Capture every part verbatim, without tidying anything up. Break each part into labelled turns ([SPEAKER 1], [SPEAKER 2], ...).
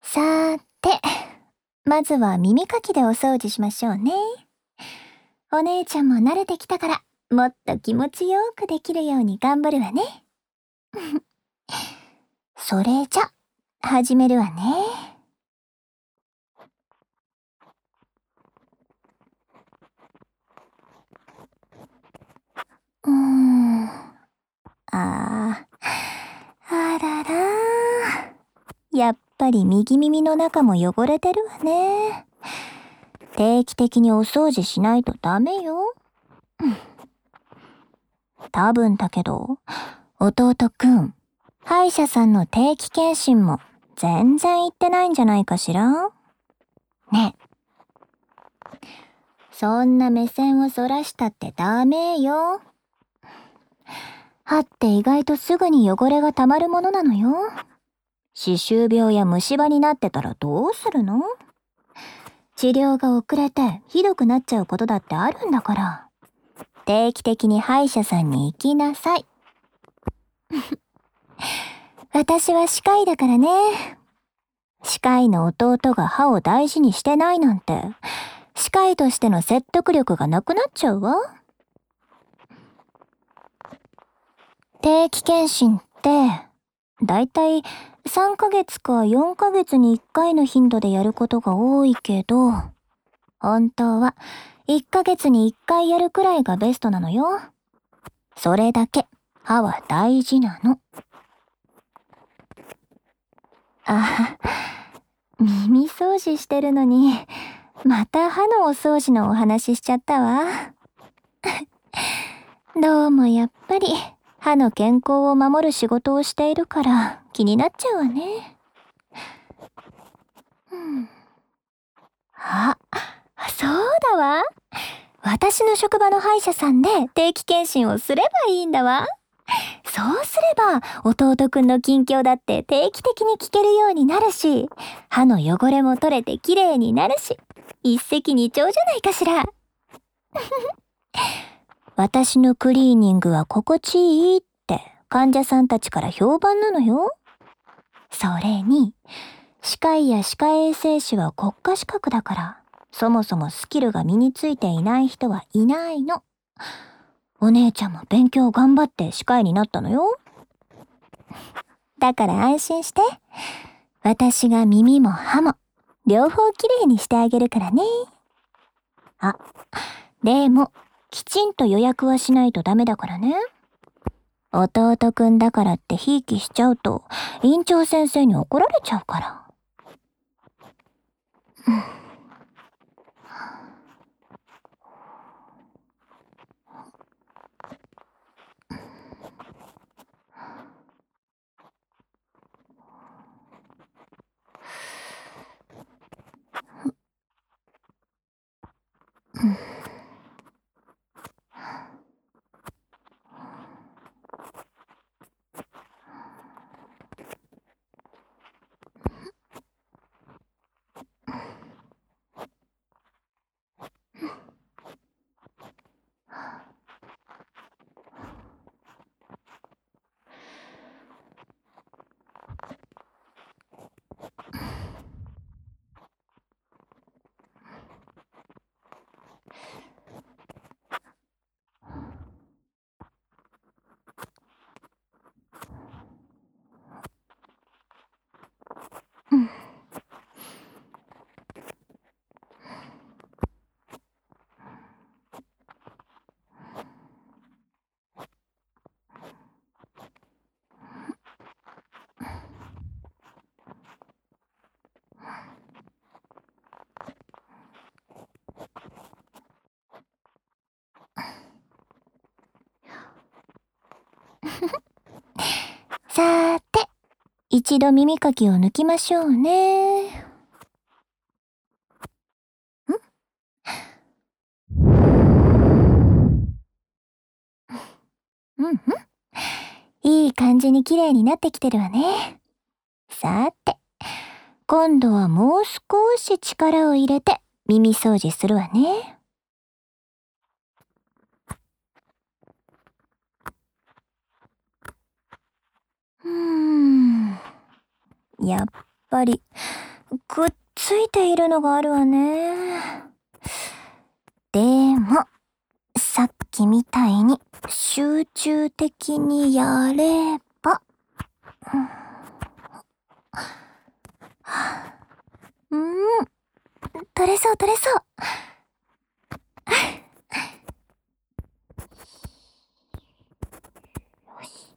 [SPEAKER 1] さーて、まずは耳かきでお掃除しましょうね。お姉ちゃんも慣れてきたから、もっと気持ちよくできるように頑張るわね。それじゃ、始めるわね。うーん。あー。あららー。やっぱり右耳の中も汚れてるわね。定期的にお掃除しないとダメよ。多分だけど、弟くん、歯医者さんの定期検診も全然行ってないんじゃないかしら？ねえ。そんな目線をそらしたってダメよ。歯って意外とすぐに汚れがたまるものなのよ。歯周病や虫歯になってたらどうするの？治療が遅れてひどくなっちゃうことだってあるんだから。定期的に歯医者さんに行きなさい。私は歯科医だからね。歯科医の弟が歯を大事にしてないなんて、歯科医としての説得力がなくなっちゃうわ。定期検診って、だいたいさんかげつかよんかげつにいっかいの頻度でやることが多いけど、本当はいっかげつにいっかいやるくらいがベストなのよ。それだけ歯は大事なの。あ、耳掃除してるのに、また歯のお掃除のお話ししちゃったわ。どうもやっぱり歯の健康を守る仕事をしているから気になっちゃうわね。うん、あ、そうだわ。私の職場の歯医者さんで定期検診をすればいいんだわ。そうすれば弟くんの近況だって定期的に聞けるようになるし、歯の汚れも取れて綺麗になるし、一石二鳥じゃないかしら。私のクリーニングは心地いいって患者さんたちから評判なのよ。それに、歯科医や歯科衛生士は国家資格だから、そもそもスキルが身についていない人はいないの。お姉ちゃんも勉強頑張って歯科医になったのよ。だから安心して。私が耳も歯も両方きれいにしてあげるからね。あ、でもきちんと予約はしないとダメだからね。弟くんだからってひいきしちゃうと院長先生に怒られちゃうから。うん、うん。さーて、一度耳かきを抜きましょうね。ん？うんうん。いい感じに綺麗になってきてるわね。さて、今度はもう少し力を入れて耳掃除するわね。うーん。やっぱりくっついているのがあるわね。でも、さっきみたいに集中的にやれば、うん、取れそう取れそう。よし。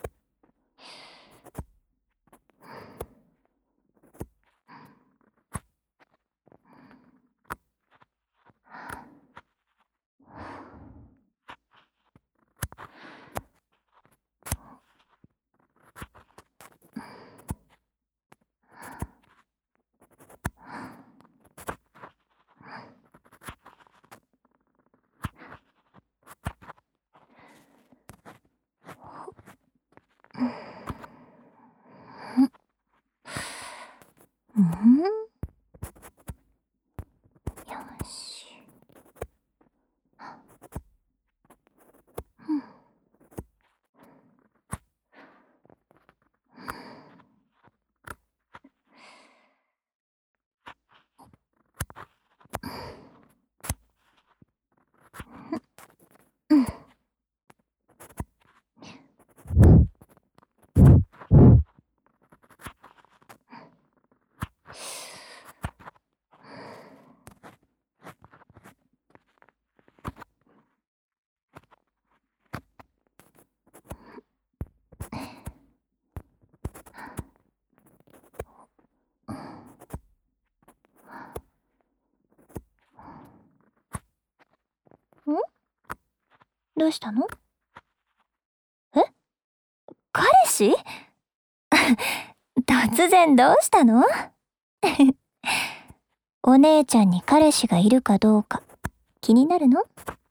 [SPEAKER 1] うん、よし。ん？どうしたの？え？彼氏？突然どうしたの？お姉ちゃんに彼氏がいるかどうか気になるの？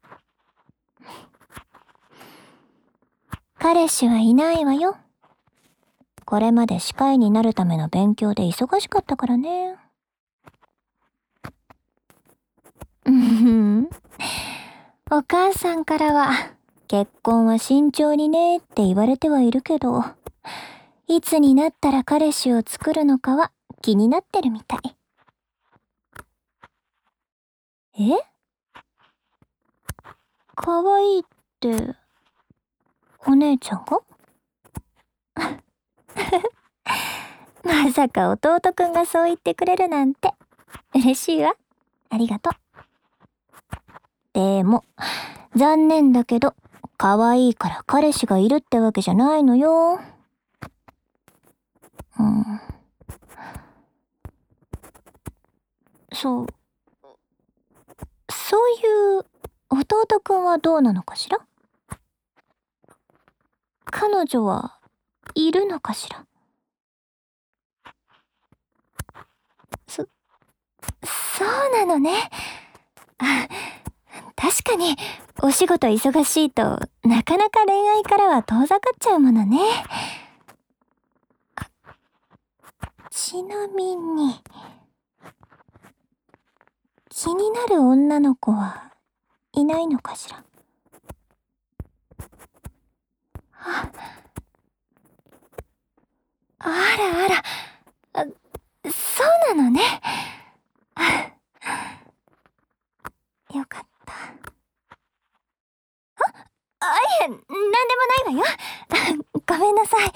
[SPEAKER 1] 彼氏はいないわよ。これまで歯科医になるための勉強で忙しかったからね。うん。お母さんからは結婚は慎重にねって言われてはいるけど、いつになったら彼氏を作るのかは気になってるみたい。え？かわいいって、お姉ちゃんが？まさか弟くんがそう言ってくれるなんて、嬉しいわ。ありがとう。でも、残念だけど、可愛いから彼氏がいるってわけじゃないのよ。うん。そう。そういう弟くんはどうなのかしら？彼女はいるのかしら？そ、そうなのね。あ、確かに、お仕事忙しいと、なかなか恋愛からは遠ざかっちゃうものね。ちなみに、気になる女の子はいないのかしら？あ、あらあら、あ、そうなのね。よかった。あ、あ、いえ、なんでもないわよ。ごめんなさい。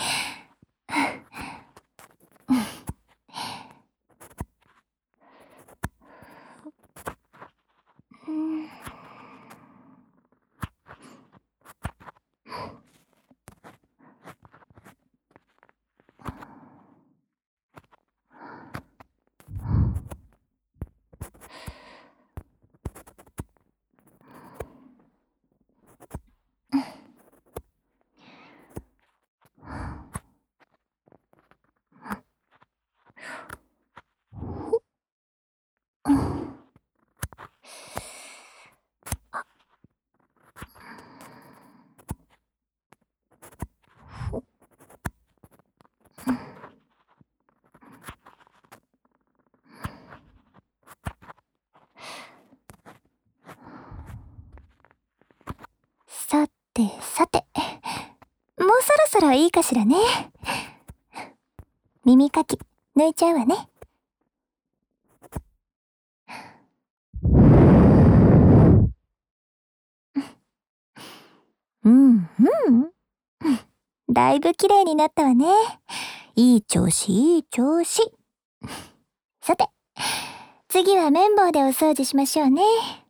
[SPEAKER 1] うん、さてさて、もうそろそろいいかしらね。耳かき抜いちゃうわね。 うんうん。だいぶ綺麗になったわね。いい調子いい調子。さて、次は綿棒でお掃除しましょうね。